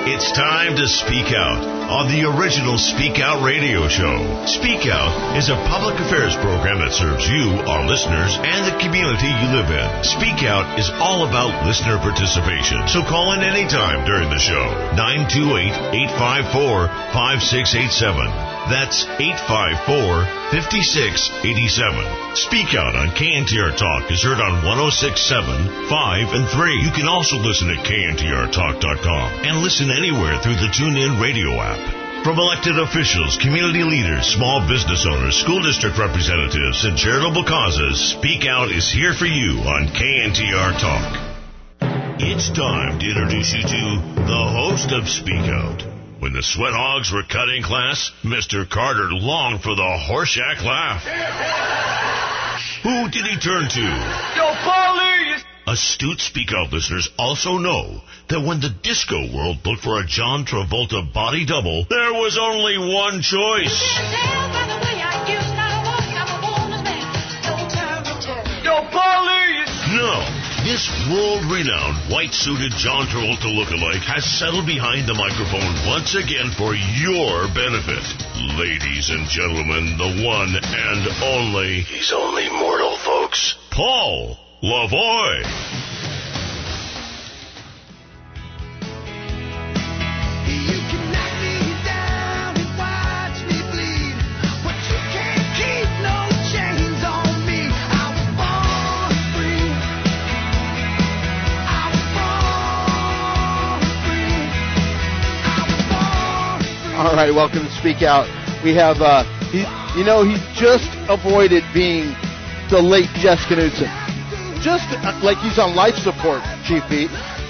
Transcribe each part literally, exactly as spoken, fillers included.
It's time to speak out on the original Speak Out radio show. Speak Out is a public affairs program that serves you, our listeners, and the community you live in. Speak Out is all about listener participation, so call in anytime during the show. nine two eight, eight five four, five six eight seven. That's eight five four, five six eight seven. Speak Out on K N T R Talk is heard on one oh six point seven, five, and three. You can also listen at K N T R talk dot com and listen anywhere through the TuneIn radio app. From elected officials, community leaders, small business owners, school district representatives, and charitable causes, Speak Out is here for you on K N T R Talk. It's time to introduce you to the host of Speak Out. When the Sweat Hogs were cutting class, Mister Carter longed for the Horseshack laugh. Who did he turn to? Yo, Paulie! Astute Speak Out listeners also know that when the disco world looked for a John Travolta body double, there was only one choice. Yo, Paulie! No. This world-renowned, white-suited John Travolta lookalike has settled behind the microphone once again for your benefit. Ladies and gentlemen, the one and only... He's only mortal, folks. Paul Lavoie. All right, welcome to Speak Out. We have, uh, he, you know, he just avoided being the late Jess Knutson. Just uh, like he's on life support, Chief Pete.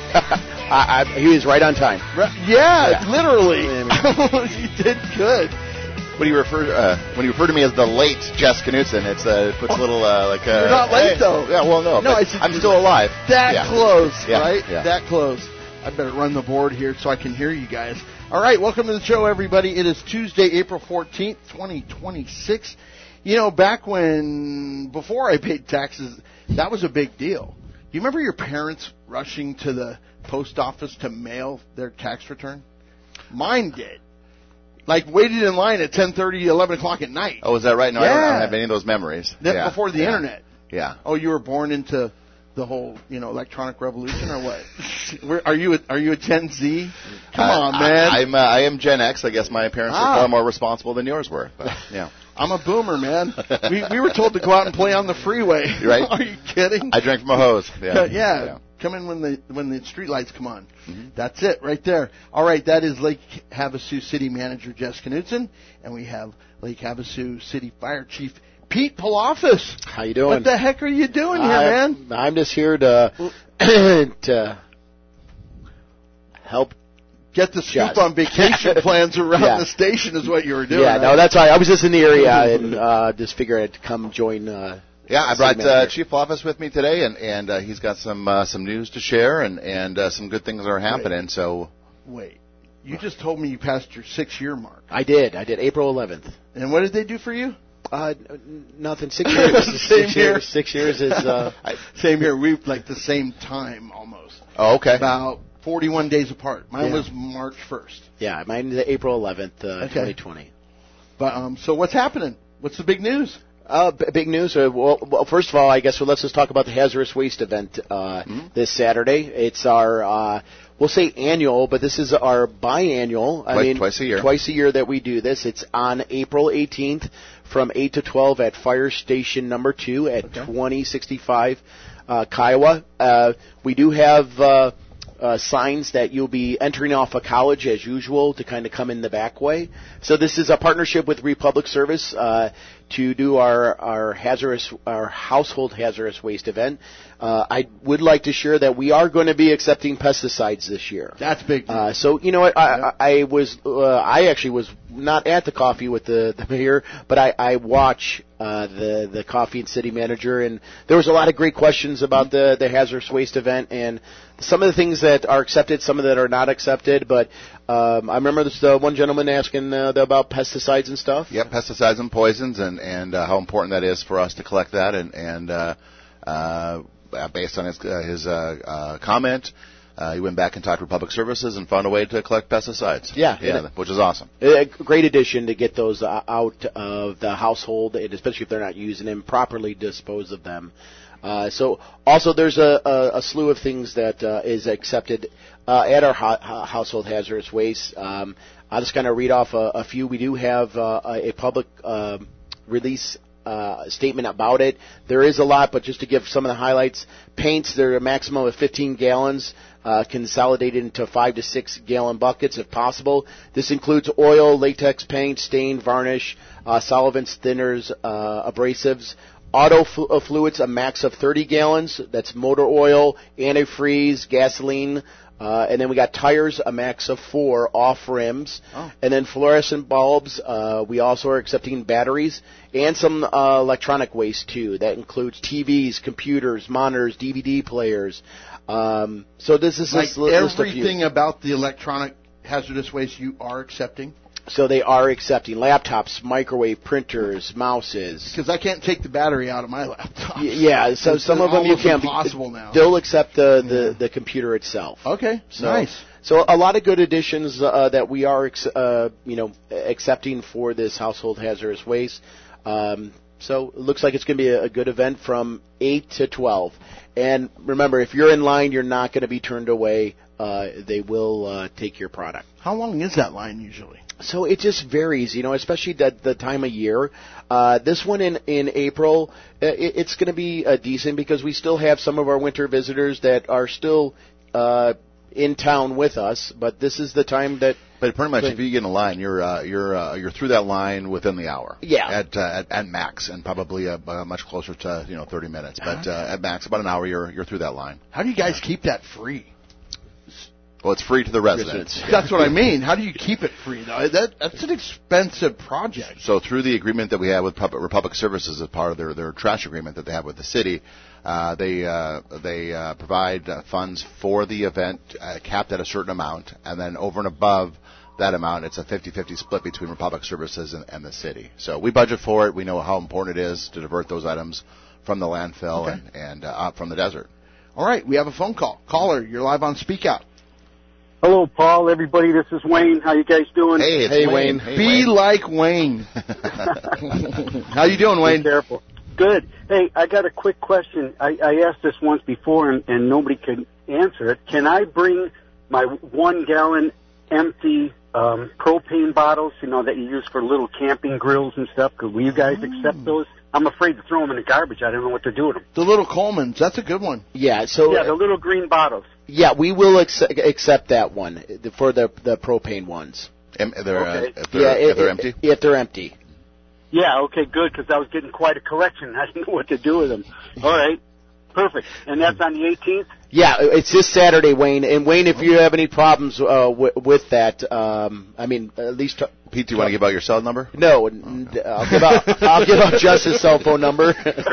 I, I, he was right on time. Right, yeah, yeah, literally. You did good. When you refer uh, when you refer to me as the late Jess Knutson, it's uh, it puts a little uh, like. Uh, You're not late hey, though. Yeah, well, no, no, I'm still alive. That yeah. close, yeah. right? Yeah. That close. I better run the board here so I can hear you guys. All right, welcome to the show, everybody. It is Tuesday, April fourteenth, twenty twenty-six. You know, back when, before I paid taxes, that was a big deal. Do you remember your parents rushing to the post office to mail their tax return? Mine did. Like, waited in line at ten thirty, eleven o'clock at night. Oh, is that right? No, yeah. I, don't, I don't have any of those memories. That yeah. Before the yeah. Internet. Yeah. Oh, you were born into the whole, you know, electronic revolution, or what? Where, are you a, are you a Gen Z? Come uh, on, man. I, I'm uh, I am Gen X. I guess my parents ah. were far more responsible than yours were. But, yeah. I'm a boomer, man. we we were told to go out and play on the freeway. Right? Are you kidding? I drank from a hose. Yeah. yeah. yeah. Come in when the when the street lights come on. Mm-hmm. That's it, right there. All right, that is Lake Havasu City Manager Jess Knutson, and we have Lake Havasu City Fire Chief Pete Palafis. How you doing? What the heck are you doing here, I, man? I'm just here to to help. Get the scoop Jess. on vacation plans around yeah. the station is what you were doing. Yeah, right? no, that's right. I was just in the area and uh, just figured I'd come join. Uh, yeah, I brought uh, Chief Palafis with me today, and and uh, he's got some uh, some news to share, and and uh, some good things that are happening. Wait. So, wait, you just told me you passed your six-year mark. I did. I did. April eleventh. And what did they do for you? Uh, nothing. Six years. Same six here. years. Six years is uh, same here. We like the same time almost. Oh, okay. About forty-one days apart. Mine yeah. was March first. Yeah, mine is April eleventh, uh, okay. twenty twenty. But um, so what's happening? What's the big news? Uh, b- big news. Uh, well, well, first of all, I guess well, let's just talk about the hazardous waste event uh, mm-hmm. this Saturday. It's our, uh, we'll say annual, but this is our biannual. I twice, mean, twice a year. Twice a year that we do this. It's on April eighteenth from eight to twelve at Fire Station Number Two at okay. twenty sixty-five uh, Kiowa. Uh, we do have. Uh, Uh, signs that you'll be entering off of college as usual to kind of come in the back way. So this is a partnership with Republic Service uh, to do our our hazardous our household hazardous waste event. Uh, I would like to share that we are going to be accepting pesticides this year. That's big. Uh, so you know what? I, I, I was uh, I actually was not at the coffee with the, the mayor, but I, I watch uh, the the coffee and city manager, and there was a lot of great questions about the the hazardous waste event and some of the things that are accepted, some of that are not accepted. But um, I remember this uh, one gentleman asking uh, about pesticides and stuff. Yep, pesticides and poisons, and and uh, how important that is for us to collect that, and and uh, uh, based on his uh, his uh, uh, comment. uh, he went back and talked to Public Services and found a way to collect pesticides. Yeah, yeah, which is awesome. A great addition to get those uh, out of the household, and especially if they're not using them, properly dispose of them. Uh, so also there's a, a, a slew of things that uh, is accepted uh, at our ho- household hazardous waste. Um, I'll just kind of read off a, a few. We do have uh, a public uh, release uh, statement about it. There is a lot, but just to give some of the highlights, paints, they're a maximum of fifteen gallons, uh, consolidated into five to six gallon buckets if possible. This includes oil, latex paint, stain, varnish, uh, solvents, thinners, uh, abrasives. Auto flu- uh, fluids, a max of thirty gallons. That's motor oil, antifreeze, gasoline. Uh, and then we got tires, a max of four off rims. Oh. And then fluorescent bulbs. Uh, we also are accepting batteries and some uh, electronic waste, too. That includes T Vs, computers, monitors, D V D players. Um, so this is like this list everything about the electronic hazardous waste you are accepting? So they are accepting laptops, microwave printers, mouses. Because I can't take the battery out of my laptop. Y- yeah, so it's some of them you can. Impossible now. They'll accept the, the, yeah. the computer itself. Okay, so, nice. So a lot of good additions uh, that we are, ex- uh, you know, accepting for this household hazardous waste. Um, so it looks like it's going to be a, a good event from eight to twelve. And remember, if you're in line, you're not going to be turned away. Uh, they will uh, take your product. How long is that line usually? So it just varies, you know, especially the, the time of year. Uh, this one in, in April, uh, it, it's going to be uh, decent because we still have some of our winter visitors that are still uh, in town with us. But this is the time that. But pretty much, if you get in a line, you're uh, you're uh, you're through that line within the hour. Yeah. At uh, at, at max, and probably uh, uh, much closer to you know thirty minutes. But uh, at max, about an hour, you're you're through that line. How do you guys keep that free? Well, it's free to the residents. That's what I mean. How do you keep it free, though? That, that's an expensive project. So through the agreement that we have with Public, Republic Services as part of their, their trash agreement that they have with the city, uh, they uh, they uh, provide uh, funds for the event uh, capped at a certain amount, and then over and above that amount, it's a fifty-fifty split between Republic Services and, and the city. So we budget for it. We know how important it is to divert those items from the landfill okay. and, and uh, out from the desert. All right, we have a phone call. Caller, you're live on Speak Out. Hello, Paul. Everybody, this is Wayne. How you guys doing? Hey, it's hey, Wayne. Wayne. Hey, Be Wayne. like Wayne. How you doing, Wayne? Be careful. Good. Hey, I got a quick question. I, I asked this once before, and, and nobody could answer it. Can I bring my one-gallon empty um, propane bottles, you know, that you use for little camping grills and stuff? Could will you guys accept those? I'm afraid to throw them in the garbage. I don't know what to do with them. The little Colemans. That's a good one. Yeah, so Yeah, the little green bottles. yeah, we will accept, accept that one for the the propane ones. Em- they're, uh, Okay. if they're, yeah, if it- they're it- empty? If they're empty. Yeah, okay, good, because I was getting quite a collection. I didn't know what to do with them. All right, perfect. And that's on the eighteenth? Yeah, it's this Saturday, Wayne. And Wayne, if you have any problems uh, w- with that, um, I mean, at least. T- Pete, do you want to give out your cell number? No, n- I'll give out. I'll give out just his cell phone number.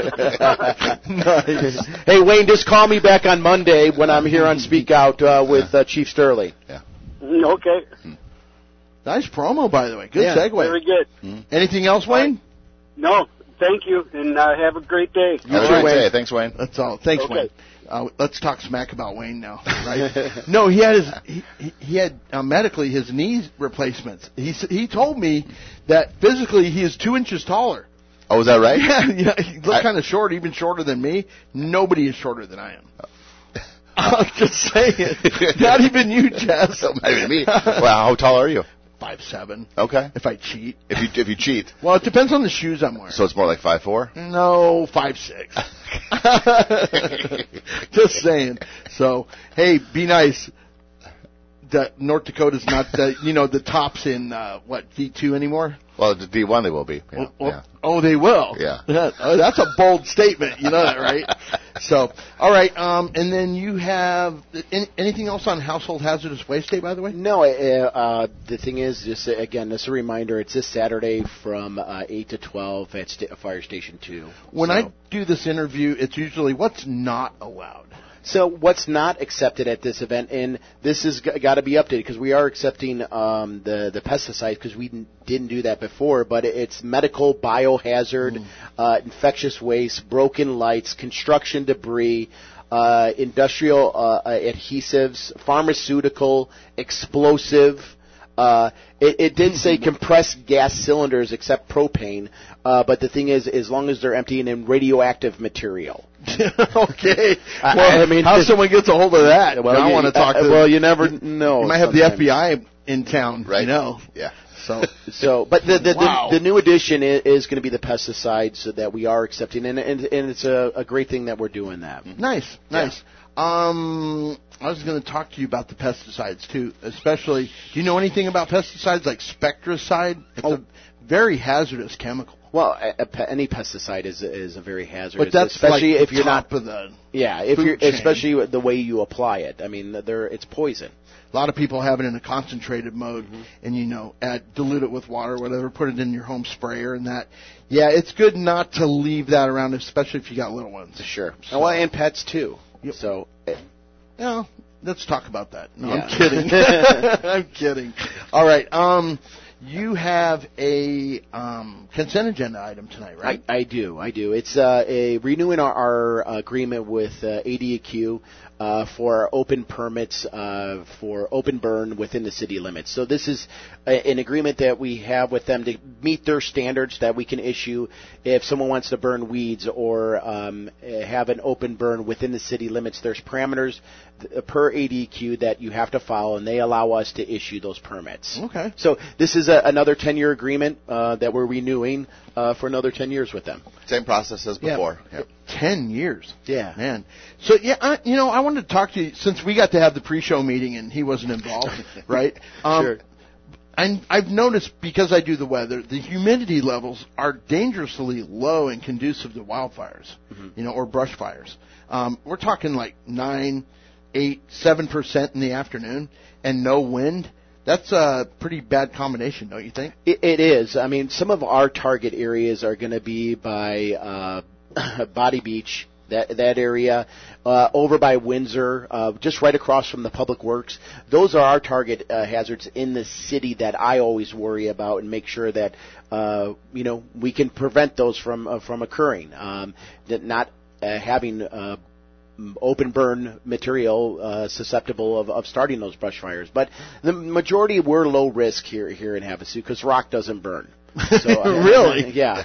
Nice. Hey, Wayne, just call me back on Monday when I'm here on Speak Out uh, with uh, Chief Sterling. Yeah. Mm, okay, Nice promo, by the way. Good Yeah. segue. very good. Anything else, Wayne? No, thank you, and uh, have a great day. Have a too, great Wayne. day. Thanks, Wayne. That's all. Thanks, Okay. Wayne. Uh, let's talk smack about Wayne now, right? No, he had his he, he- he had uh, medically his knee replacements. He s- he told me that physically he is two inches taller. Oh, is that right? Yeah, yeah, he I- looked kind of short, even shorter than me. Nobody is shorter than I am. I'm just saying. Not even you, Jess. Not even me. Wow, how tall are you? Five seven. Okay. If I cheat. If you if you cheat, Well, it depends on the shoes I'm wearing. so it's more like five four. No, five six. Just saying. So, hey, be nice. The North Dakota's not the you know the tops in uh, what D two anymore. Well, the D one they will be. Yeah. Oh, yeah. oh, they will. Yeah. Oh, that's a bold statement. You know that, right? So, all right. Um, and then you have any, anything else on household hazardous waste day, by the way? No, uh, uh, the thing is, just uh, again, just a reminder, it's this Saturday from uh, eight to twelve at St- Fire Station two. When So- I do this interview, it's usually what's not allowed. So what's not accepted at this event, and this has got to be updated because we are accepting um, the the pesticides because we didn't, didn't do that before. But it's medical, biohazard, mm. uh, infectious waste, broken lights, construction debris, uh, industrial uh, adhesives, pharmaceutical, explosive. Uh, it, it did say compressed gas cylinders except propane, uh, but the thing is, as long as they're empty and in radioactive material. Okay. I, Well, I mean, how someone gets a hold of that? Well, I you, want to talk uh, to. Well, you never know. You might have the F B I in town, Right. You know. Yeah. So, So, but the the, Wow. the, the new addition is, is going to be the pesticides that we are accepting, and and, and it's a, a great thing that we're doing that. nice, nice. Um, I was going to talk to you about the pesticides too, especially. Do you know anything about pesticides like Spectracide? It's Oh. a very hazardous chemical. Well, a, a, pe- any pesticide is is a very hazardous, But that's especially like if you're top not. of the. Yeah, if food you're chain. especially the way you apply it. I mean, there it's poison. A lot of people have it in a concentrated mode, Mm-hmm. and you know, add dilute it with water, or whatever. Put it in your home sprayer, and that. Yeah, it's good not to leave that around, especially if you got little ones. Sure. So- well, and pets too. Yep. So. eh, Yeah, let's talk about that. No, Yeah. I'm kidding. I'm kidding. All right. Um, you have a um, consent agenda item tonight, right? I, I do, I do. It's uh, a renewing our, our agreement with uh, A D E Q uh, for open permits uh, for open burn within the city limits. So this is a, an agreement that we have with them to meet their standards that we can issue if someone wants to burn weeds or um, have an open burn within the city limits. There's parameters th- per A D E Q that you have to follow, and they allow us to issue those permits. Okay. So this is a, another ten-year agreement uh, that we're renewing uh, for another ten years with them. Same process as Yeah. before. Yep. Ten years. Yeah. Man. So, yeah, I, you know, I wanted to talk to you, since we got to have the pre-show meeting and he wasn't involved, right? Um, Sure. And I've noticed, because I do the weather, the humidity levels are dangerously low and conducive to wildfires, Mm-hmm. you know, or brush fires. Um, we're talking like nine, eight, seven percent in the afternoon and no wind. That's a pretty bad combination, don't you think? It, it is. I mean, some of our target areas are going to be by uh, Body Beach, that that area, uh, over by Windsor, uh, just right across from the Public Works. Those are our target uh, hazards in the city that I always worry about and make sure that uh, you know we can prevent those from uh, from occurring. Um, that not uh, having uh, open burn material uh, susceptible of, of starting those brush fires. But the majority were low risk here here in Havasu because rock doesn't burn. So, uh, Really? Yeah.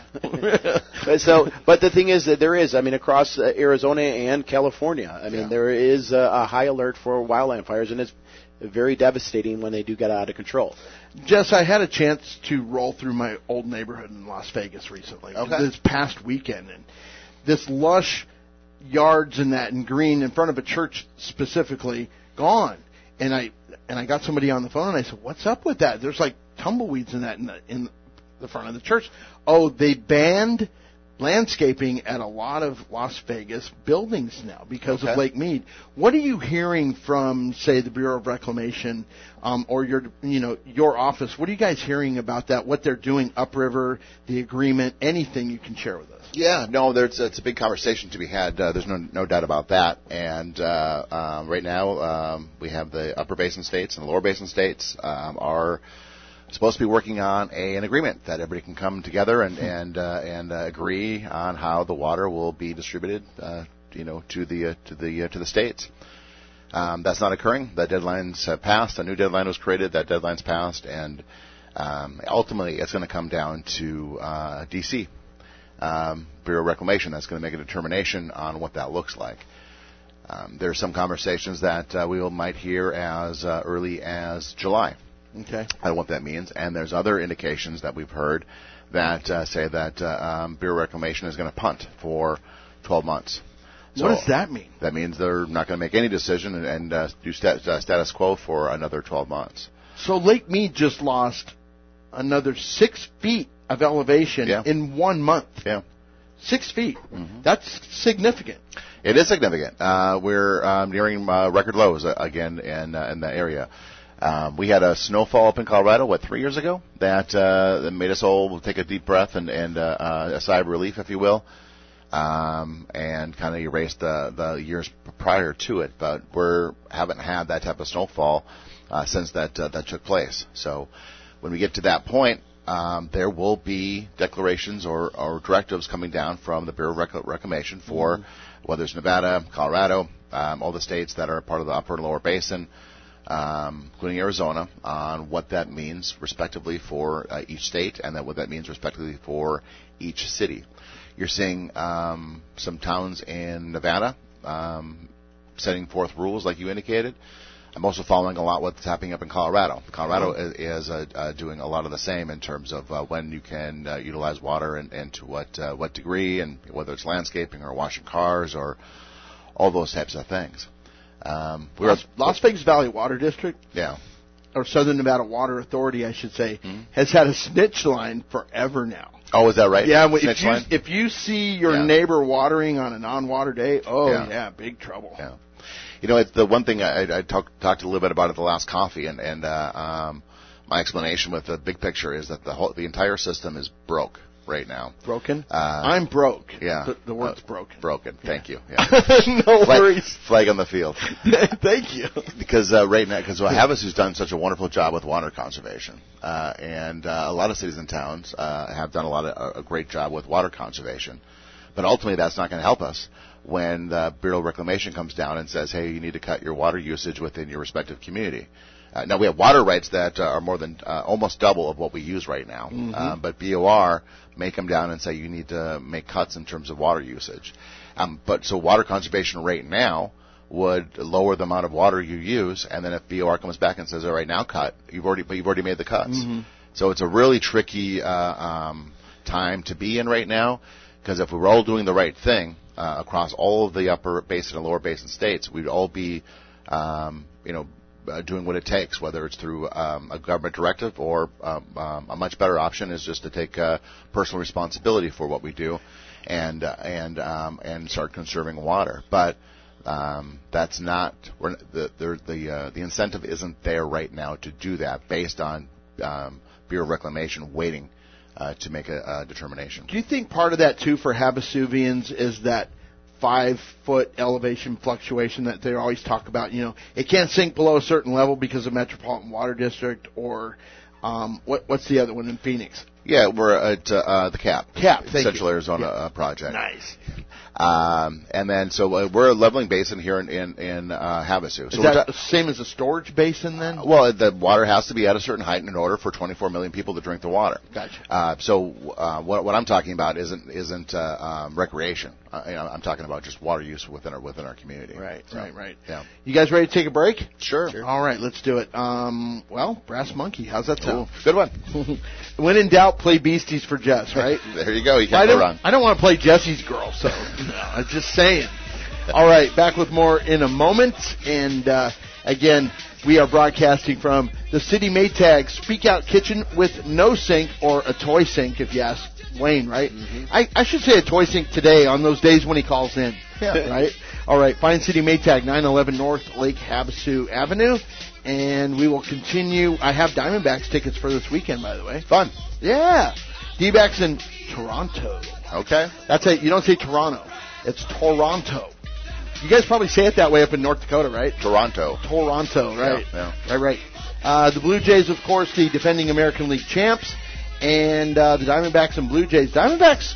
so, but the thing is that there is, I mean, across uh, Arizona and California, I mean, Yeah. there is a, a high alert for wildland fires, and it's very devastating when they do get out of control. Jess, I had a chance to roll through my old neighborhood in Las Vegas recently, Okay. this past weekend, and this lush yards and that and green in front of a church specifically gone. And I and I got somebody on the phone and I said, "What's up with that? There's like tumbleweeds in that in the, in the front of the church." Oh, they banned landscaping at a lot of Las Vegas buildings now because Okay. of Lake Mead. What are you hearing from, say, the Bureau of Reclamation um, or your, you know, your office? What are you guys hearing about that? What they're doing upriver, the agreement, anything you can share with us? Yeah, no, there's it's a big conversation to be had. Uh, there's no no doubt about that. And uh, um, right now, um, we have the upper basin states and the lower basin states um, are supposed to be working on a, an agreement that everybody can come together and and uh, and uh, agree on how the water will be distributed, uh, you know, to the uh, to the uh, to the states. Um, that's not occurring. The deadlines have passed. A new deadline was created. That deadline's passed, and um, ultimately, it's going to come down to uh, D C Um, Bureau of Reclamation. That's going to make a determination on what that looks like. Um, there are some conversations that uh, we will, might hear as uh, early as July. Okay. I don't know what that means. And there's other indications that we've heard that uh, say that uh, um, Bureau of Reclamation is going to punt for twelve months. So What does that mean? That means they're not going to make any decision and, and uh, do stat, uh, status quo for another twelve months. So Lake Mead just lost another six feet of elevation Yeah. in one month. Yeah. Six feet. Mm-hmm. That's significant. It is significant. Uh, we're um, nearing uh, record lows uh, again in uh, in the area. Um, we had a snowfall up in Colorado, what, three years ago, that, uh, that made us all take a deep breath and, and uh, uh, a sigh of relief, if you will, um, and kind of erased the, the years prior to it. But we haven't had that type of snowfall uh, since that uh, that took place. So when we get to that point, um, there will be declarations or, or directives coming down from the Bureau of Rec- Reclamation for mm-hmm. whether it's Nevada, Colorado, um, all the states that are part of the upper and lower basin, um, including Arizona, on what that means respectively for uh, each state and then what that means respectively for each city. You're seeing um, some towns in Nevada um, setting forth rules like you indicated. I'm also following a lot what's happening up in Colorado. Colorado mm-hmm. is, is uh, uh, doing a lot of the same in terms of uh, when you can uh, utilize water and, and to what uh, what degree, and whether it's landscaping or washing cars or all those types of things. Um, we Las, were, Las Vegas Valley Water District, yeah, or Southern Nevada Water Authority, I should say, mm-hmm. has had a snitch line forever now. Oh, is that right? Yeah, if you, if you see your yeah. neighbor watering on a non-water day, oh yeah, yeah big trouble. Yeah. You know, it's the one thing I, I talked talked a little bit about at the last coffee, and and uh, um, my explanation with the big picture is that the whole the entire system is broke right now. Broken? Uh, I'm broke. Yeah, the, the word's uh, broken. Broken. Yeah. Thank you. Yeah. No flag, worries. Flag on the field. Thank you. Because uh, right now, because Havasu's done such a wonderful job with water conservation, uh, and uh, a lot of cities and towns uh, have done a lot of a great job with water conservation, but ultimately that's not going to help us when the Bureau of Reclamation comes down and says, hey, you need to cut your water usage within your respective community. Uh, now, we have water rights that uh, are more than uh, almost double of what we use right now. Mm-hmm. Uh, but B O R may come down and say you need to make cuts in terms of water usage. Um, but so water conservation right now would lower the amount of water you use, and then if B O R comes back and says, all right, now cut, you've already you've already made the cuts. Mm-hmm. So it's a really tricky uh, um, time to be in right now, because if we were all doing the right thing, Uh, across all of the upper basin and lower basin states, we'd all be, um, you know, uh, doing what it takes, whether it's through um, a government directive or um, um, a much better option is just to take uh, personal responsibility for what we do, and uh, and um, and start conserving water. But um, that's not we're, the the the, uh, the incentive isn't there right now to do that based on um, Bureau of Reclamation waiting Uh, to make a, a determination. Do you think part of that, too, for Habasuvians is that five-foot elevation fluctuation that they always talk about? You know, it can't sink below a certain level because of Metropolitan Water District, or um, what, what's the other one in Phoenix? Yeah, we're at uh, the CAP. CAP, thank Central you. Arizona yeah. uh, Project. Nice. Um, and then, so uh, we're a leveling basin here in in, in uh, Havasu. Is so that the same as a storage basin then? Uh, well, the water has to be at a certain height in order for twenty-four million people to drink the water. Gotcha. Uh, so uh, what, what I'm talking about isn't isn't uh, um, recreation. Uh, you know, I'm talking about just water use within our within our community. Right, so, right, right. Yeah. You guys ready to take a break? Sure. sure. All right, let's do it. Um, well, Brass Monkey, how's that sound? Ooh, good one. When in doubt, play Beasties for Jess, right? There you go. You can't I go don't, wrong. I don't want to play Jesse's girl, so I'm just saying. All right, back with more in a moment. And, uh, again, we are broadcasting from the City Maytag Speak Out Kitchen with no sink, or a toy sink, if you ask Wayne, right? Mm-hmm. I, I should say a toy sink today on those days when he calls in. Yeah. Right? All right, Fine City Maytag, nine eleven North Lake Havasu Avenue. And we will continue. I have Diamondbacks tickets for this weekend, by the way. Fun. Yeah. D-backs in Toronto. Okay. That's it. You don't say Toronto. It's Toronto. You guys probably say it that way up in North Dakota, right? Toronto. Toronto, right. Yeah, yeah. Right, right. Uh, the Blue Jays, of course, the defending American League champs. And uh, the Diamondbacks and Blue Jays. Diamondbacks,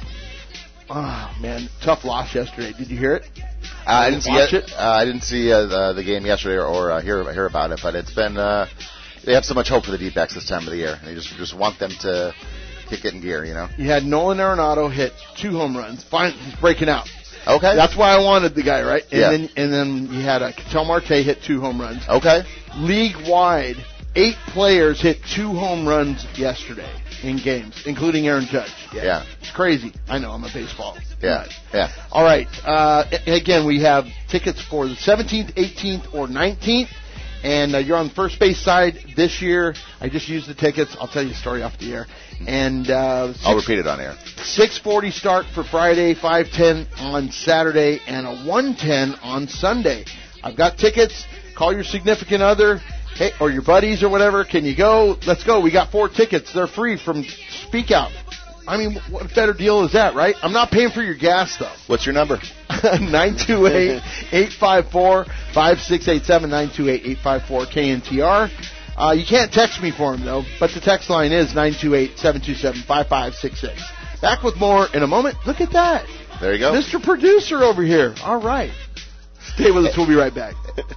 oh, man, tough loss yesterday. Did you hear it? Uh, I didn't see it. it? Uh, I didn't see uh, the, the game yesterday or, or uh, hear hear about it, but it's been uh, they have so much hope for the D-backs this time of the year. They just just want them to kick it in gear, you know. You had Nolan Arenado hit two home runs. Fine, he's breaking out. Okay, that's why I wanted the guy, right? And yeah. then and then you had uh, Ketel Marte hit two home runs. Okay, league wide, eight players hit two home runs yesterday in games, including Aaron Judge. Yeah, yeah. It's crazy. I know, I'm a baseball. Yeah, guy. yeah. All right. Uh, again, we have tickets for the seventeenth, eighteenth, or nineteenth. And uh, you're on the first base side this year. I just used the tickets. I'll tell you a story off the air. And uh, I'll repeat it on air. six forty start for Friday, five ten on Saturday, and a one ten on Sunday. I've got tickets. Call your significant other, hey, or your buddies or whatever. Can you go? Let's go. We got four tickets. They're free from Speak Out. I mean, what better deal is that, right? I'm not paying for your gas, though. What's your number? nine two eight, eight five four, five six eight seven, nine two eight, eight five four, K N T R. Uh, you can't text me for them, though, but the text line is nine two eight, seven two seven, five five six six. Back with more in a moment. Look at that. There you go. Mister Producer over here. All right. Stay with us. We'll be right back.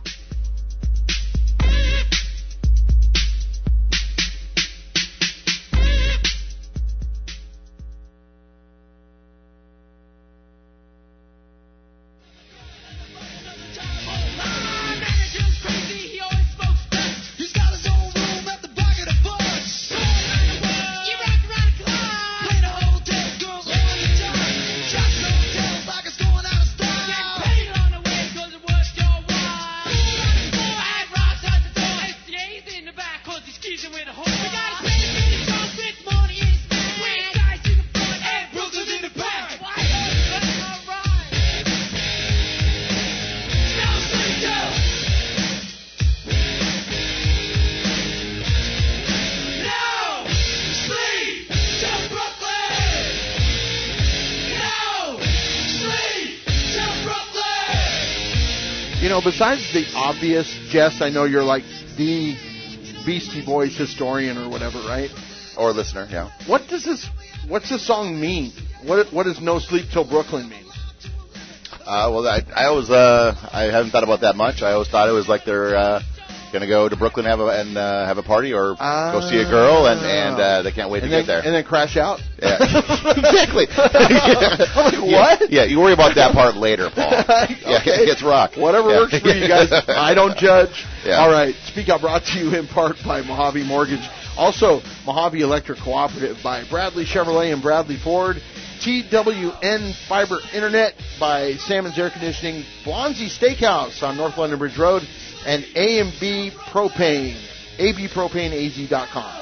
You know, besides the obvious, Jess, I know you're like the Beastie Boys historian or whatever, right? Or listener, yeah. What does this, what's this song mean? What what does No Sleep Till Brooklyn mean? Uh, well, I, I always, uh, I haven't thought about that much. I always thought it was like they're uh, going to go to Brooklyn have a, and uh, have a party or uh, go see a girl, and, and uh, they can't wait and to then, get there. And then crash out? Yeah, exactly. I'm like, what? Yeah, yeah, you worry about that part later, Paul. Okay. Yeah, it's rock. Whatever yeah. works for you guys. I don't judge. Yeah. All right. Speak Out brought to you in part by Mojave Mortgage. Also, Mojave Electric Cooperative by Bradley Chevrolet and Bradley Ford. T W N Fiber Internet by Salmon's Air Conditioning. Blonsey Steakhouse on North London Bridge Road. And A and B Propane. A B Propane A Z dot com.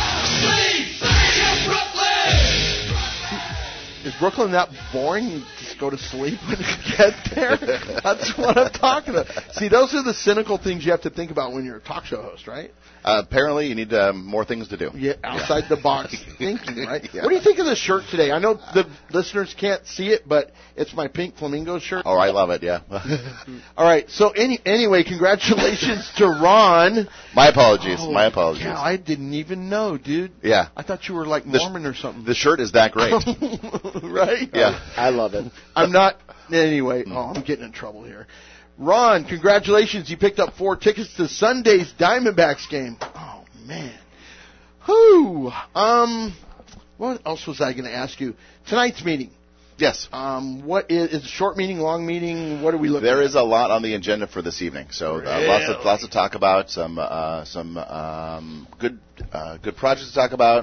Is Brooklyn that boring? You just go to sleep when you get there? That's what I'm talking about. See, those are the cynical things you have to think about when you're a talk show host, right? Uh, apparently, you need uh, more things to do. Yeah, outside yeah. the box thinking, right? Yeah. What do you think of the shirt today? I know the listeners can't see it, but it's my pink flamingo shirt. Oh, I love it, yeah. All right, so any, anyway, congratulations to Ron. My apologies, oh, my apologies. Yeah, I didn't even know, dude. Yeah. I thought you were like the Mormon or something. The shirt is that great. Right? Yeah. I love it. I'm not, anyway, oh, I'm getting in trouble here. Ron, congratulations. You picked up four tickets to Sunday's Diamondbacks game. Oh, man. Whew. Um, what else was I going to ask you? Tonight's meeting. Yes. Um, what is, is it a short meeting, long meeting? What are we looking There at? There is a lot on the agenda for this evening. So uh, really? lots of lots to talk about. Some uh, some um, good uh, good projects to talk about.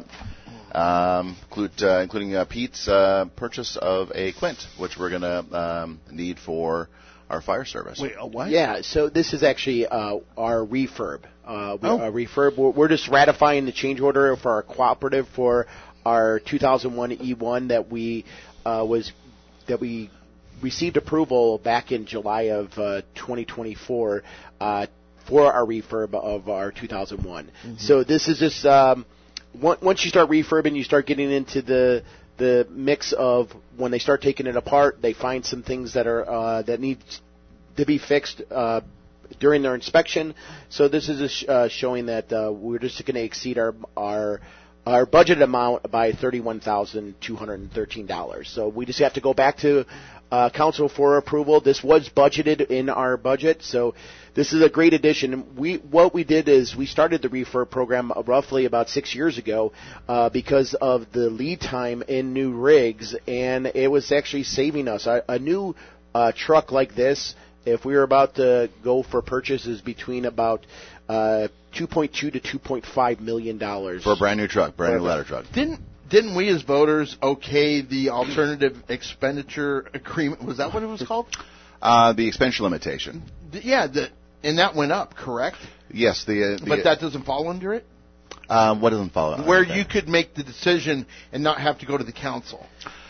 Um, include, uh, including uh, Pete's uh, purchase of a Quint, which we're going to um, need for our fire service. Wait, a what? Yeah, so this is actually uh, our refurb. Uh, we, oh. Our refurb. We're, we're just ratifying the change order for our cooperative for our two thousand one E one that we uh, was that we received approval back in July of uh, twenty twenty-four uh, for our refurb of our two thousand one. Mm-hmm. So this is just um, once you start refurbing, you start getting into the the mix of when they start taking it apart, they find some things that are uh, that need to be fixed uh, during their inspection. So this is a sh- uh, showing that uh, we're just going to exceed our our our budget amount by thirty-one thousand two hundred thirteen dollars. So we just have to go back to uh, council for approval. This was budgeted in our budget, so this is a great addition. We what we did is we started the refurb program roughly about six years ago uh, because of the lead time in new rigs, and it was actually saving us a, a new uh, truck like this. If we were about to go for purchases between about uh, two point two to two point five million dollars for a brand new truck, brand new ladder truck. Didn't didn't we as voters okay the alternative expenditure agreement? Was that what it was called? Uh, the expenditure limitation. The, yeah, the, and that went up, correct? Yes, the, uh, the but that doesn't fall under it. Um, what doesn't fall under Where that? you could make the decision and not have to go to the council.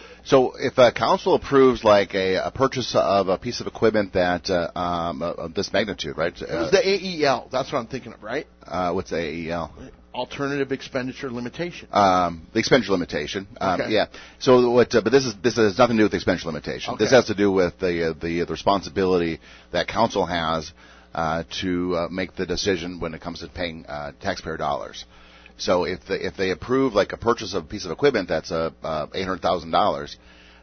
So if a council approves like a, a purchase of a piece of equipment that uh, um, of this magnitude, right? It was the A E L. That's what I'm thinking of, right? Uh, what's the A E L? Alternative expenditure limitation. Um, the expenditure limitation. Um, okay. Yeah. So what? Uh, but this is this has nothing to do with the expenditure limitation. Okay. This has to do with the uh, the, the responsibility that council has uh, to uh, make the decision when it comes to paying uh, taxpayer dollars. So if the, if they approve like a purchase of a piece of equipment that's uh, uh, eight hundred thousand dollars,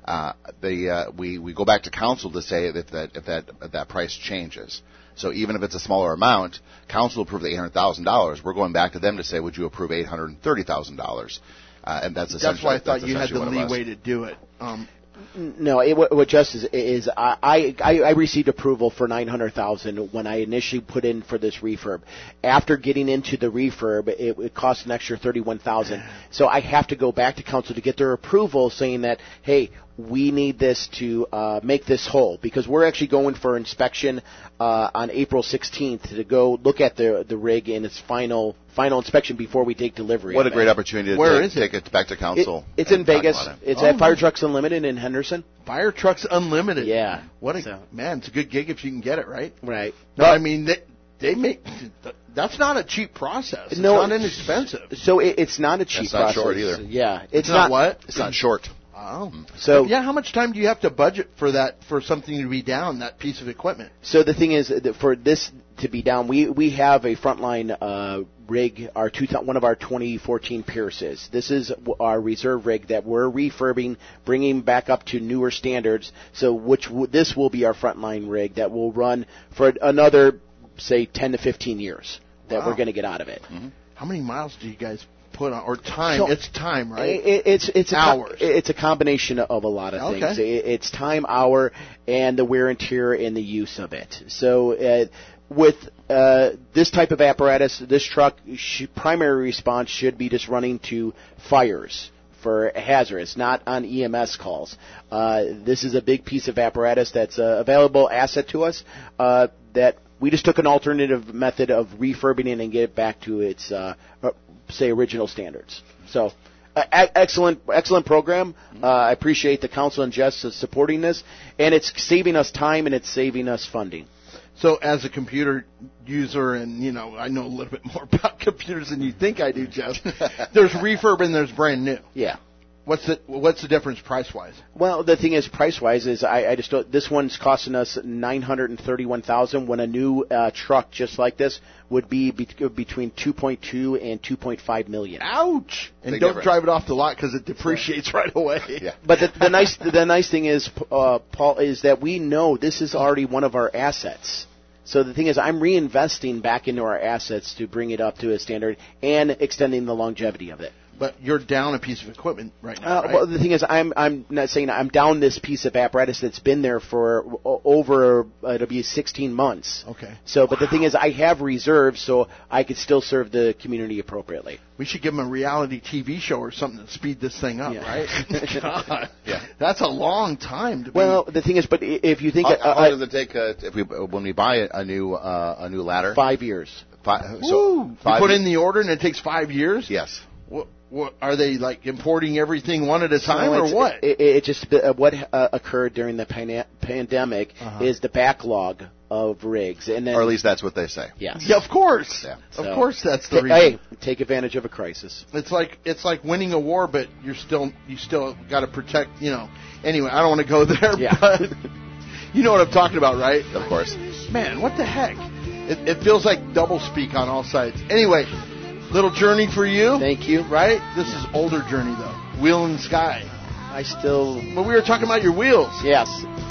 uh, the uh, we we go back to council to say if that if that if that price changes. So even if it's a smaller amount, council approved eight hundred thousand dollars. We're going back to them to say, would you approve eight hundred thirty thousand dollars? Uh, and that's essentially that's why I thought that's you had the what it was. leeway to do it. Um, No, it, what what just is, is I, I I received approval for nine hundred thousand when I initially put in for this refurb. After getting into the refurb, it, it cost an extra thirty one thousand. So I have to go back to council to get their approval, saying that hey, we need this to uh, make this whole, because we're actually going for inspection uh, on April sixteenth to go look at the the rig in its final final inspection before we take delivery. What of a great it. opportunity to Where take, is it? take it back to council. It, it's and in talk Vegas. about it. It's Oh, at Fire nice. Trucks Unlimited in Henderson. Fire Trucks Unlimited. Yeah. What a So- man! It's a good gig if you can get it right. Right. No, I mean they, they make that's not a cheap process. It's No, not inexpensive. So it, it's not a cheap It's not process. short either. Yeah, it's, It's not what? It's not short. Oh. So Yeah, how much time do you have to budget for that for something to be down that piece of equipment? So the thing is that for this to be down, we we have a frontline uh, rig, our two, one of our twenty fourteen Pierces. This is our reserve rig that we're refurbing, bringing back up to newer standards. So which w- this will be our frontline rig that will run for another, say, ten to fifteen years that Wow. we're going to get out of it. Mm-hmm. How many miles do you guys put on or time? So- it's time, right? It, it's it's a co- Hours. it's a combination of a lot of Okay. things. It, it's time, hour, and the wear and tear and the use of it. So uh, with uh, this type of apparatus, this truck sh- primary response should be just running to fires for hazardous, not on E M S calls. Uh, this is a big piece of apparatus that's a available asset to us uh, that we just took an alternative method of refurbing it and get it back to its, uh, uh, say, original standards. So, uh, e- excellent, excellent program. Uh, I appreciate the council and Jess uh, supporting this, and it's saving us time and it's saving us funding. So as a computer user, and you know, I know a little bit more about computers than you think I do, Jeff. There's refurb and there's brand new. Yeah. What's the what's the difference price wise? Well, the thing is, price-wise, is I, I just don't, this one's costing us nine hundred and thirty-one thousand. When a new uh, truck just like this would be, be between two point two and two point five million. Ouch! And Big don't difference. drive it off the lot because it depreciates right away. Yeah. But the, the nice the nice thing is, uh, Paul, is that we know this is already one of our assets. So the thing is, I'm reinvesting back into our assets to bring it up to a standard and extending the longevity of it. But you're down a piece of equipment right now. Uh, right? Well, the thing is, I'm I'm not saying I'm down this piece of apparatus that's been there for o- over uh, it'll be sixteen months. Okay. So, but the thing is, I have reserves, so I could still serve the community appropriately. We should give them a reality T V show or something to speed this thing up, Yeah. right? God, Yeah. that's a long time to be. Well, the thing is, but i- if you think How, uh, how uh, does it take uh, if we when we buy a, a new uh, a new ladder? five years. Five, Woo! so You five put in the order and it takes five years. yes. What, what are they like importing everything one at a time So or it's- what? It, it just uh, what uh, occurred during the pana- pandemic Uh-huh. is the backlog of rigs, and then Or at least that's what they say. yes, yeah, of course. Yeah. Of So- course, that's the Ta- reason. hey, take advantage of a crisis. It's like it's like winning a war, but you're still you still got to protect. You know. Anyway, I don't want to go there, Yeah. but you know what I'm talking about, right? Of course. Man, what the heck? It, it feels like double speak on all sides. Anyway, little journey for you, Thank you. right? This is older journey though. Wheel in the sky. I still But we were talking about your wheels. yes.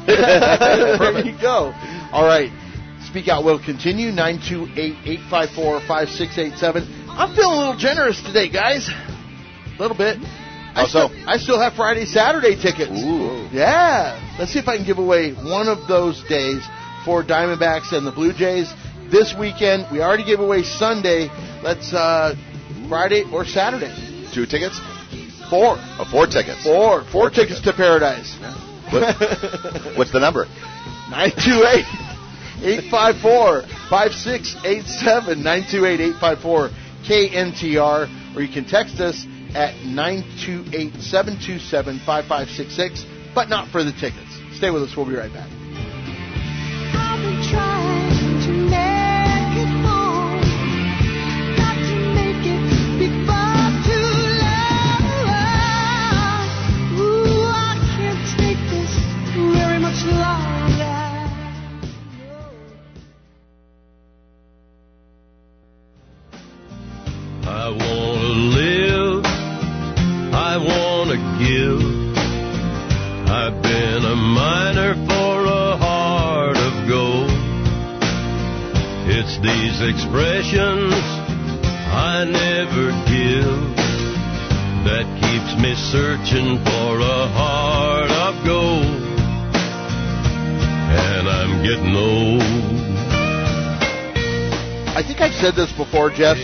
There you go. All right. Speak Out will continue. nine two eight, eight five four, five six eight seven. I'm feeling a little generous today, guys. A little bit. I How so? still, I still have Friday, Saturday tickets. Ooh. Yeah. Let's see if I can give away one of those days for Diamondbacks and the Blue Jays. This weekend, we already gave away Sunday. Let's, uh, Friday or Saturday. Two tickets? Four. Oh, four tickets. Four. Four, Four tickets, tickets. to paradise. What, what's the number? nine two eight, eight five four, five six eight seven. nine two eight, eight five four, K N T R. Or you can text us at nine two eight, seven two seven, five five six six. But not for the tickets. Stay with us. We'll be right back. I've been trying to make it home. Got to make it before too long. Ooh, I can't take this very much longer. I wanna live, I wanna give. I these expressions I never give that keeps me searching for a heart of gold, and I'm getting old. I think I've said this before, Jess.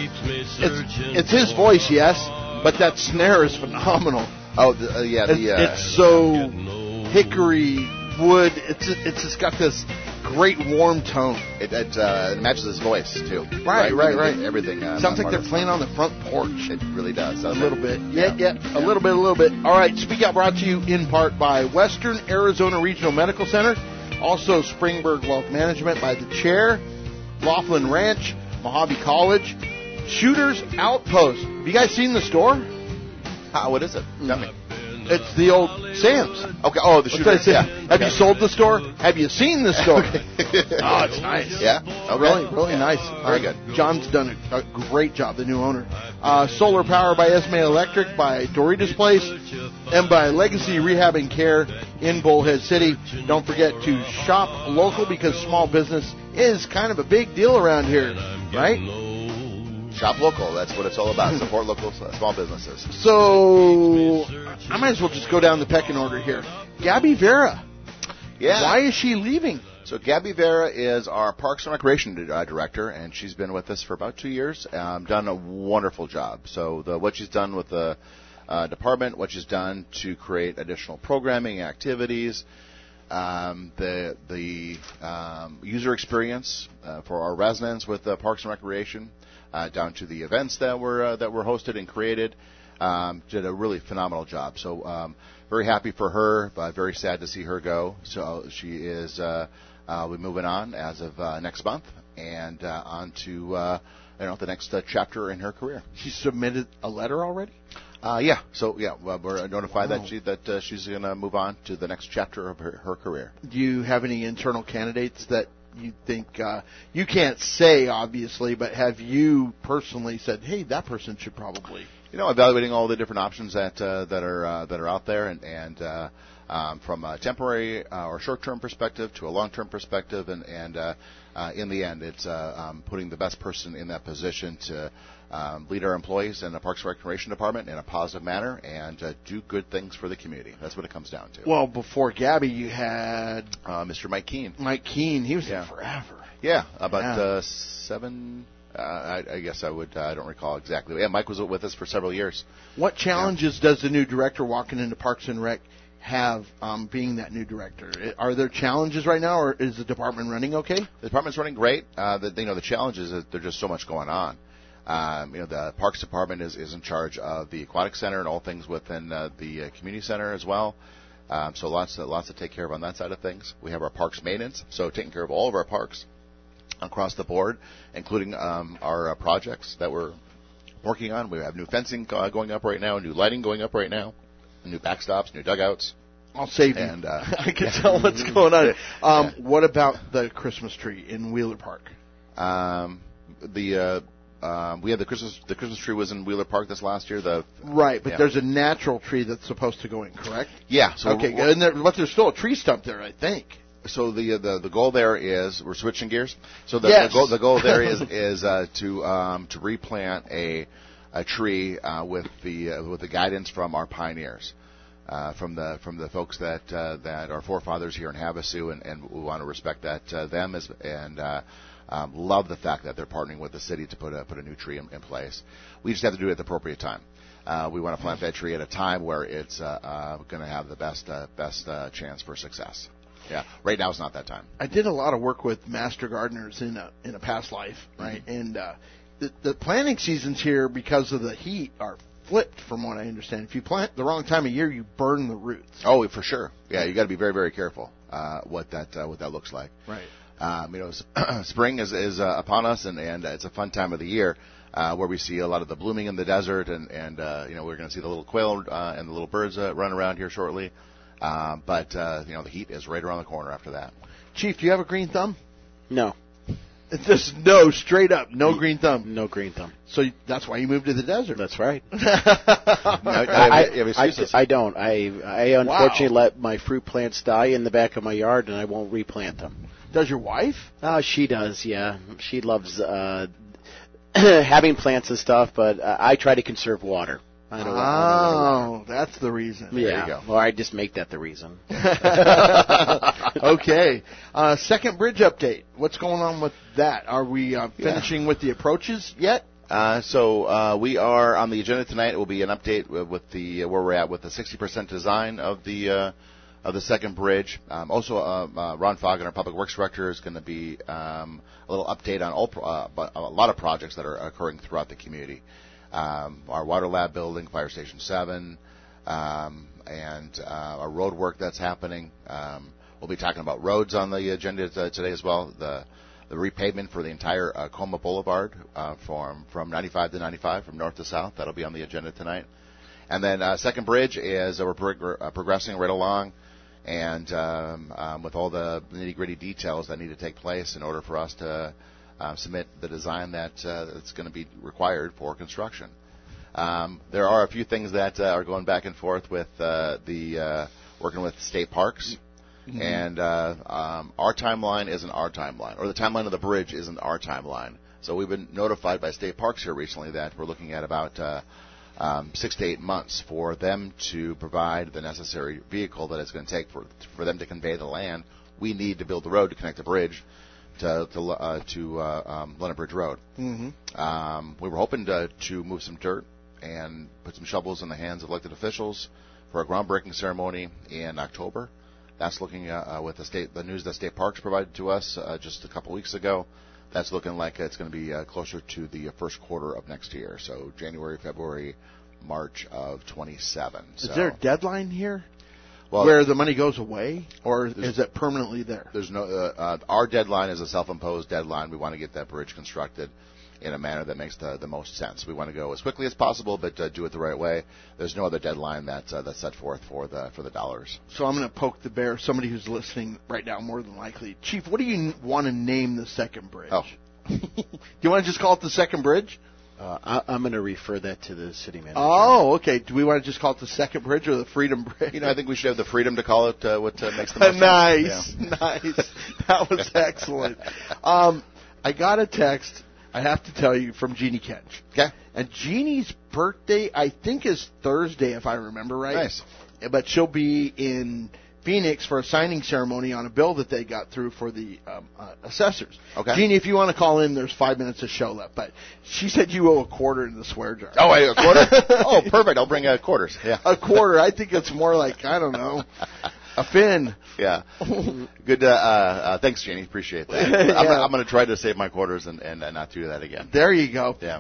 It's, it's his voice, yes, but that snare is phenomenal. Oh, the, uh, yeah. The, uh, it's, it's so hickory wood. It's it's just got this great warm tone. It, it, uh, it matches his voice too. Right, right, right. Everything. Uh, Sounds like they're playing on the front porch. It really does. A little bit. Yeah, yeah, yeah. A little bit, a little bit. All right. Speak Out brought to you in part by Western Arizona Regional Medical Center, also Springburg Wealth Management by the Chair, Laughlin Ranch, Mojave College, Shooters Outpost. Have you guys seen the store? How, what is it? Tell me. It's the old Sam's. Okay. Oh, the Shooters. Yeah. Have okay. you sold the store? Have you seen the store? Oh, it's nice. Yeah. Okay. Really, really yeah. nice. Very uh, good. John's done a, a great job, the new owner. Uh, solar Power by Esme Electric, by Doritas Place, and by Legacy Rehab and Care in Bullhead City. Don't forget to shop local because small business is kind of a big deal around here, right? Shop local. That's what it's all about. Support local small businesses. So I might as well just go down the pecking order here. Gabby Vera. Yeah. Why is she leaving? So Gabby Vera is our Parks and Recreation uh, director, and she's been with us for about two years. Um, done a wonderful job. So the, what she's done with the uh, department, what she's done to create additional programming activities, um, the the um, user experience uh, for our residents with uh, Parks and Recreation. Uh, down to the events that were uh, that were hosted and created, um, did a really phenomenal job. So um, very happy for her, but very sad to see her go. So she is uh, uh, we're moving on as of uh, next month and uh, on to uh, you know the next uh, chapter in her career. She submitted a letter already. Uh, yeah. So yeah, well, we're notified Wow. that she that uh, she's going to move on to the next chapter of her, her career. Do you have any internal candidates that you think uh, you can't say, obviously, but have you personally said, "Hey, that person should probably"? You know, evaluating all the different options that uh, that are uh, that are out there, and and uh, um, from a temporary uh, or short-term perspective to a long-term perspective, and and uh, uh, in the end, it's uh, um, putting the best person in that position to um, lead our employees in the Parks and Recreation Department in a positive manner and uh, do good things for the community. That's what it comes down to. Well, before Gabby, you had uh, Mister Mike Keene. Mike Keene. He was yeah. there forever. Yeah, about yeah. Uh, seven. Uh, I, I guess I would. Uh, I don't recall exactly. Yeah, Mike was with us for several years. What challenges yeah. does the new director walking into Parks and Rec have um, being that new director? Are there challenges right now, or is the department running okay? The department's running great. Uh, the, you know, the challenge is that there's just so much going on. Um, you know, the Parks Department is, is in charge of the Aquatic Center and all things within uh, the uh, Community Center as well. Um, so lots, to, lots to take care of on that side of things. We have our Parks Maintenance, so taking care of all of our parks across the board, including um, our uh, projects that we're working on. We have new fencing uh, going up right now, new lighting going up right now, new backstops, new dugouts. I'll save and, you. Uh, I can tell what's going on. Um, yeah. What about the Christmas tree in Wheeler Park? Um, the uh, um, we had the Christmas the Christmas tree was in Wheeler Park this last year. The right, but yeah. there's a natural tree that's supposed to go in, correct? Yeah. So okay, and there, but there's still a tree stump there, I think. So the the the goal there is we're switching gears. So the, yes. the goal the goal there is is uh, to um, to replant a a tree uh, with the uh, with the guidance from our pioneers, uh, from the from the folks that uh, that are forefathers here in Havasu, and, and we want to respect that uh, them as and uh, um, love the fact that they're partnering with the city to put a put a new tree in, in place. We just have to do it at the appropriate time. Uh, we want to plant that tree at a time where it's uh, uh, going to have the best uh, best uh, chance for success. Yeah, right now is not that time. I did a lot of work with master gardeners in a in a past life, right? Mm-hmm. And uh, the, the planting seasons here, because of the heat, are flipped from what I understand. If you plant the wrong time of year, you burn the roots. Oh, for sure. Yeah, you got to be very, very careful uh, what that uh, what that looks like. Right. Um, you know, spring is is uh, upon us, and and uh, it's a fun time of the year uh, where we see a lot of the blooming in the desert, and and uh, you know we're going to see the little quail uh, and the little birds uh, run around here shortly. Uh, but, uh, you know, the heat is right around the corner after that. Chief, do you have a green thumb? No. Just no, straight up, no green thumb. No green thumb. So that's why you moved to the desert. That's right. no, I, I, I, I don't. I, I unfortunately wow. let my fruit plants die in the back of my yard, and I won't replant them. Does your wife? Uh, she does, yeah. She loves uh, having plants and stuff, but uh, I try to conserve water. I don't, oh, I don't water. That's the reason. Yeah. There you go. Or I just make that the reason. Okay. Uh, second bridge update. What's going on with that? Are we uh, finishing yeah. with the approaches yet? Uh, so uh, we are on the agenda tonight. It will be an update with the uh, where we're at with the sixty percent design of the uh, of the second bridge. Um, also, uh, uh, Ron Foggen, our public works director, is going to be um, a little update on all pro- uh, a lot of projects that are occurring throughout the community. Um, our water lab building, Fire Station seven, um, and uh, our road work that's happening. Um, we'll be talking about roads on the agenda t- today as well. The the repavement for the entire uh, Coma Boulevard uh, from from ninety-five to ninety-five, from north to south. That'll be on the agenda tonight. And then uh, second bridge is uh, we're prog- uh, progressing right along, and um, um, with all the nitty-gritty details that need to take place in order for us to Uh, submit the design that uh, that's going to be required for construction. Um, there are a few things that uh, are going back and forth with uh, the uh, working with state parks, mm-hmm. and uh, um, our timeline isn't our timeline, or the timeline of the bridge isn't our timeline. So we've been notified by state parks here recently that we're looking at about uh, um, six to eight months for them to provide the necessary vehicle that it's going to take for for them to convey the land. We need to build the road to connect the bridge to to, uh, to uh, um, London Bridge Road. Mm-hmm. Um, we were hoping to, to move some dirt and put some shovels in the hands of elected officials for a groundbreaking ceremony in October. That's looking uh, uh, with the state, the news that State Parks provided to us uh, just a couple weeks ago. That's looking like it's going to be uh, closer to the first quarter of next year, so January, February, March of twenty-seven. So. Is there a deadline here? Well, where the money goes away, or is it permanently there? There's no. Uh, uh, our deadline is a self-imposed deadline. We want to get that bridge constructed in a manner that makes the, the most sense. We want to go as quickly as possible, but uh, do it the right way. There's no other deadline that's uh, that's set forth for the for the dollars. So I'm going to poke the bear. Somebody who's listening right now, more than likely, Chief. What do you want to name the second bridge? Oh, do you want to just call it the second bridge? Uh, I, I'm going to refer that to the city manager. Oh, okay. Do we want to just call it the second bridge or the Freedom Bridge? You know, I think we should have the freedom to call it uh, what uh, makes the most nice, sense. Yeah. Nice. That was excellent. Um, I got a text, I have to tell you, from Jeannie Kench. Okay. And Jeannie's birthday, I think, is Thursday, if I remember right. Nice. But she'll be in Phoenix for a signing ceremony on a bill that they got through for the um, uh, assessors. Okay. Jeannie, if you want to call in, there's five minutes of show left. But she said you owe a quarter in the swear jar. Oh, wait, a quarter? Oh, perfect. I'll bring uh, quarters. Yeah. A quarter. I think it's more like, I don't know, a fin. Yeah. Good. Uh, uh, thanks, Jeannie. Appreciate that. Yeah. I'm, I'm going to try to save my quarters and, and uh, not do that again. There you go. Yeah.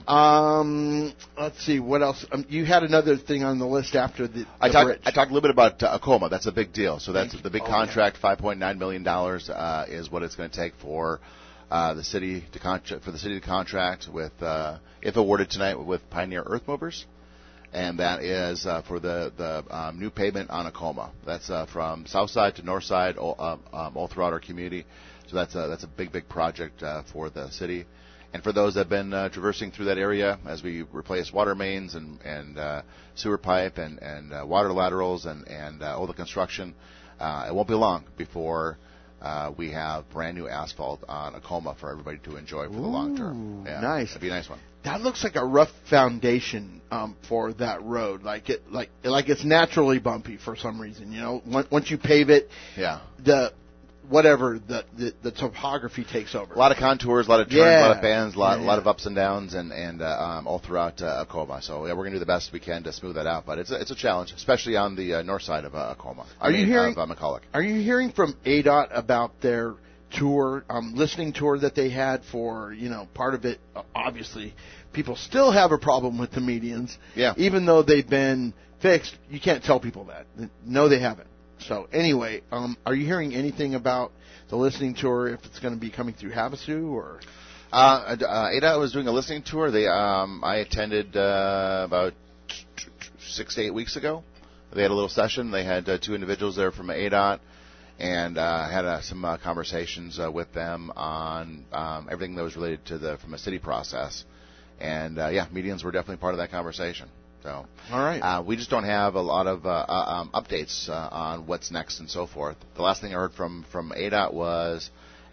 Um, let's see. What else? Um, you had another thing on the list after the, the I talked. bridge. I talked a little bit about uh, Acoma. That's a big deal. So that's the big oh, contract. five point nine million dollars uh, is what it's going to take for uh, the city to contract for the city to contract with, uh, if awarded tonight, with Pioneer Earth Movers. And that is uh, for the, the um, new pavement on Acoma. That's uh, from south side to north side, all, uh, um, all throughout our community. So that's a, that's a big, big project uh, for the city. And for those that have been uh, traversing through that area, as we replace water mains and, and uh, sewer pipe and, and uh, water laterals and, and uh, all the construction, uh, it won't be long before uh, we have brand new asphalt on Acoma for everybody to enjoy for Ooh, the long term. Yeah, nice. It'd be a nice one. That looks like a rough foundation um, for that road. Like it, like like it's naturally bumpy for some reason. You know, once, once you pave it, yeah, the whatever the, the the topography takes over. A lot of contours, a lot of turns, yeah. a lot of bends, a lot, yeah, a lot yeah. of ups and downs, and and uh, um, all throughout uh, Acoma. So yeah, we're gonna do the best we can to smooth that out. But it's a, it's a challenge, especially on the uh, north side of uh, Acoma. I Are mean, you hearing? Of, uh, McCulloch. Are you hearing from A D O T about their tour, um, listening tour that they had for, you know, part of it? Obviously, people still have a problem with the medians. Yeah. Even though they've been fixed, you can't tell people that. No, they haven't. So anyway, um, are you hearing anything about the listening tour, if it's going to be coming through Havasu or? Uh, uh, A D O T was doing a listening tour. They, um, I attended uh, about t- t- six to eight weeks ago. They had a little session. They had uh, two individuals there from A D O T, and uh, had uh, some uh, conversations uh, with them on um, everything that was related to the from a city process. And uh, yeah, medians were definitely part of that conversation. So, all right. Uh, we just don't have a lot of uh, uh, um, updates uh, on what's next and so forth. The last thing I heard from from A D O T was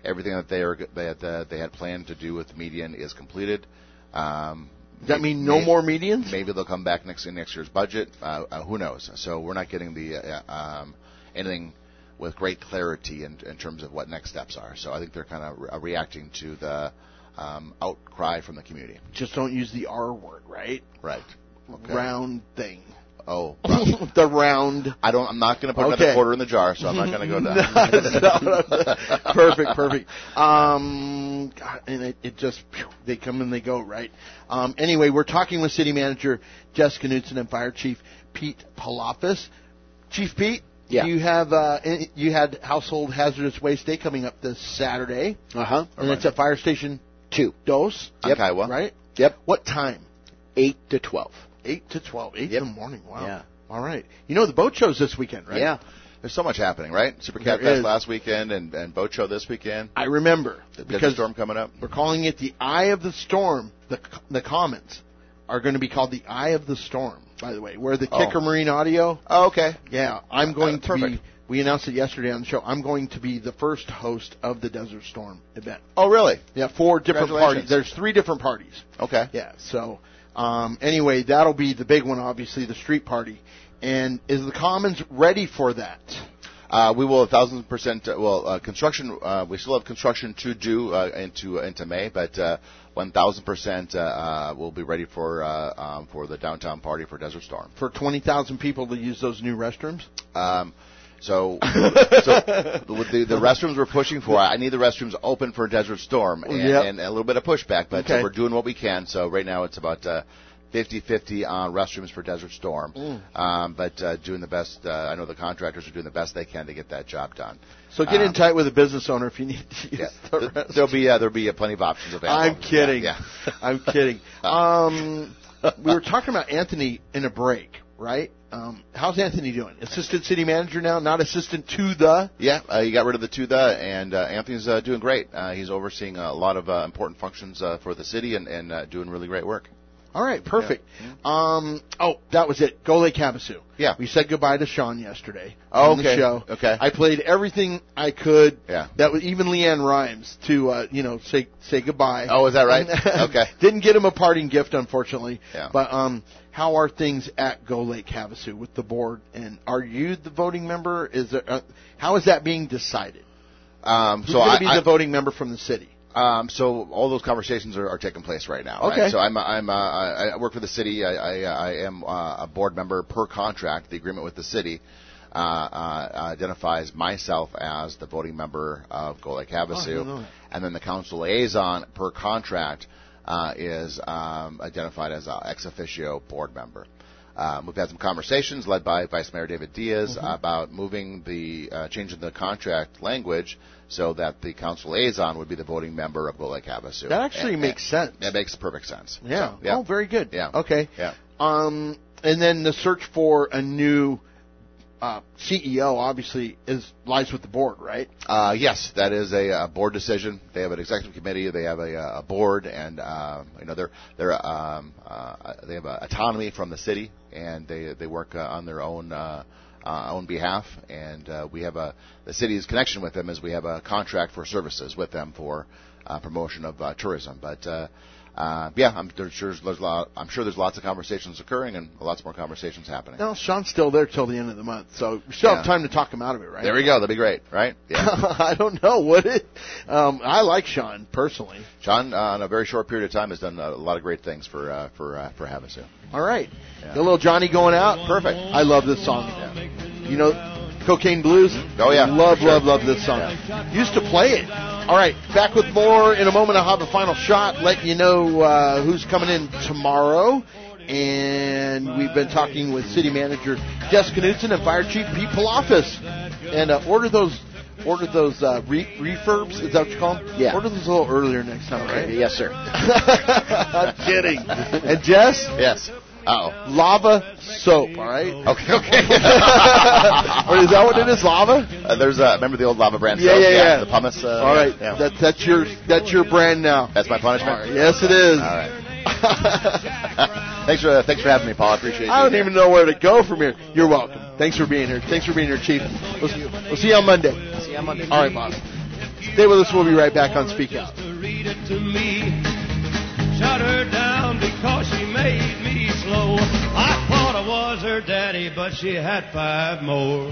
everything that they are that uh, they had planned to do with the median is completed. Um, Does that mean no maybe, more medians? Maybe they'll come back next in next year's budget. Uh, uh, who knows? So we're not getting the uh, um, anything with great clarity in, in terms of what next steps are. So I think they're kind of re- reacting to the um, outcry from the community. Just don't use the R word, right? Right. Okay. Round thing. Oh, the round. I don't. I'm not going to put Okay. another quarter in the jar, so I'm not going to go down. No, no, no. Perfect, perfect. Um, God, and it, it just phew, they come and they go, right? Um, anyway, we're talking with City Manager Jessica Knudsen and Fire Chief Pete Palafis. Chief Pete, Yeah. you have uh, you had Household Hazardous Waste Day coming up this Saturday, Uh huh. and it's at Fire Station Two. Dos, On Kiowa. right? Yep. What time? Eight to twelve. Eight to twelve. Eight Yep. in the morning. Wow. Yeah. All right. You know the boat show's this weekend, right? Yeah. There's so much happening, right? Super There Cat Fest is. last weekend and, and Boat Show this weekend. I remember The Desert because Storm coming up. we're calling it the Eye of the Storm. The the comments are going to be called the Eye of the Storm. By the way, where the Oh. Kicker Marine Audio. Oh, okay. Yeah, I'm going Uh, to perfect. be. We announced it yesterday on the show. I'm going to be the first host of the Desert Storm event. Oh, really? Yeah, four different Congratulations. parties. There's three different parties. Okay. Yeah. So um, anyway, that'll be the big one, obviously, the street party. And is the Commons ready for that? Uh, we will a thousand percent. Uh, well, uh, construction. Uh, we still have construction to do uh, into into May, but uh, one thousand percent we'll be ready for uh, um, for the downtown party for Desert Storm. For twenty thousand people to use those new restrooms? Um, so, so with the, the restrooms we're pushing for, I need the restrooms open for Desert Storm, and, Yep. and a little bit of pushback, but uh, Okay. we're doing what we can. So right now it's about uh, fifty-fifty on restrooms for Desert Storm, Mm. um, but uh, doing the best. Uh, I know the contractors are doing the best they can to get that job done. So get in Um, tight with a business owner if you need to use Yeah, the th- restroom. there'll be uh, there'll be uh, plenty of options available. I'm kidding. Yeah, yeah. I'm kidding. Um, we were talking about Anthony in a break, right? Um, how's Anthony doing? Assistant city manager now, not assistant to the. Yeah, uh, he got rid of the to the, and uh, Anthony's uh, doing great. Uh, he's overseeing a lot of uh, important functions uh, for the city and, and uh, doing really great work. All right, perfect. Um, oh, that was it. Go Lake Havasu. Yeah. We said goodbye to Sean yesterday Oh, on okay. the show. Okay. I played everything I could. Yeah. That was even Leanne Rhymes to uh, you know say say goodbye. Oh, is that right? Okay. Didn't get him a parting gift, unfortunately. Yeah. But um, how are things at Go Lake Havasu with the board? And are you the voting member? Is there? Uh, how is that being decided? Um, Who's so going I, to be I- the voting member from the city? Um, so all those conversations are, are taking place right now. Okay. Right? So I'm I'm uh, I I work for the city. I I, I am uh, a board member per contract. The agreement with the city uh, uh, identifies myself as the voting member of Go Lake Havasu, Oh, I didn't know that. and then the council liaison per contract uh, is um, identified as an ex officio board member. Um, we've had some conversations led by Vice Mayor David Diaz Mm-hmm. about moving the uh, changing the contract language so that the council liaison would be the voting member of Go Lake Havasu. That actually And- makes and- sense. That makes perfect sense. Yeah. So, yeah. Oh, very good. Yeah. Okay. Yeah. Um, and then the search for a new uh, C E O obviously is lies with the board, right? Uh, yes, that is a, uh board decision. They have an executive committee. They have a, uh, a board, and uh, you know they're they're um, uh, they have uh, autonomy from the city, and they they work uh, on their own uh, uh, own behalf. And uh, we have a the city's connection with them is we have a contract for services with them for uh, promotion of uh, tourism. But uh, uh, yeah, I'm there's sure there's a lot, I'm sure there's lots of conversations occurring and lots more conversations happening. No, Sean's still there till the end of the month, so we still have Yeah. time to talk him out of it, right? There we go. That'd be great, right? Yeah. I don't know what it. Um, I like Sean personally. John, uh, in a very short period of time, has done a lot of great things for uh, for uh, for Havasu. All right, Yeah. the little Johnny going out, perfect. I love this song. You know, Cocaine Blues. Oh, yeah. love, Sure. love, love this song. Used to play it. All right, back with more in a moment. I'll have a final shot, letting you know uh, who's coming in tomorrow. And we've been talking with City Manager Jessica Knudsen and Fire Chief Pete Palafis. And uh, order those, order those uh, re- refurbs. Is that what you call them? Yeah. Order those a little earlier next time, right? Yes, sir. I'm kidding. And Jess, Yes. Oh. lava soap. All right. Okay. Okay. Or is that what it is? Lava? uh, there's uh, remember the old lava brand? Yeah, soap? yeah, yeah. The pumice. Uh, All right. Yeah. That, that's your that's your brand now. That's my punishment. All right. Yes, it is. All right. thanks for uh, thanks for having me, Paul. I appreciate it. I don't even know where to go from here. You're welcome. Thanks for being here. Thanks for being here, Chief. We'll see you, we'll see you on Monday. See you on Monday. All right, boss. Stay with us. We'll be right back on Speak Out. Read it to me. Shut her down because she made me slow. I thought I was her daddy, but she had five more.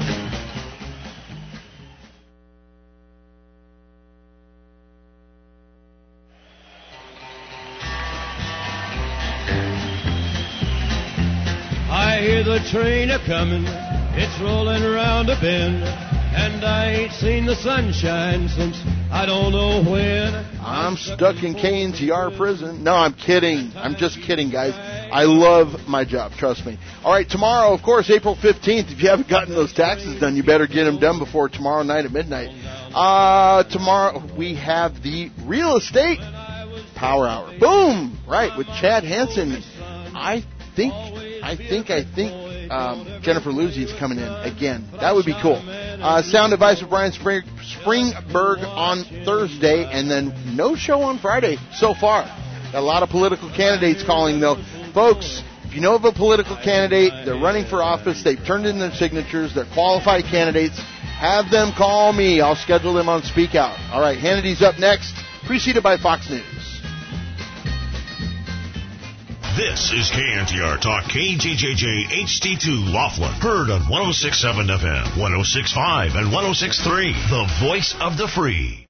I hear the train a-comin', it's rolling around a bend, and I ain't seen the sunshine since I don't know when. I'm stuck in K N T R prison. No, I'm kidding. I'm just kidding, guys. I love my job, trust me. All right, tomorrow, of course, April fifteenth. If you haven't gotten those taxes done, you better get them done before tomorrow night at midnight. Uh, tomorrow we have the Real Estate Power Hour. Boom! Right, with Chad Hansen. I think, I think, I think um, Jennifer Luzzi is coming in again. That would be cool. Uh, sound advice with Brian Spring, Springberg on Thursday, and then no show on Friday so far. Got a lot of political candidates calling, though. Folks, if you know of a political candidate, they're running for office, they've turned in their signatures, they're qualified candidates, have them call me. I'll schedule them on Speak Out. All right, Hannity's up next, preceded by Fox News. This is K N T R Talk, K J J J H D two Laughlin. Heard on one oh six point seven F M, one oh six point five, and one oh six point three. The voice of the free.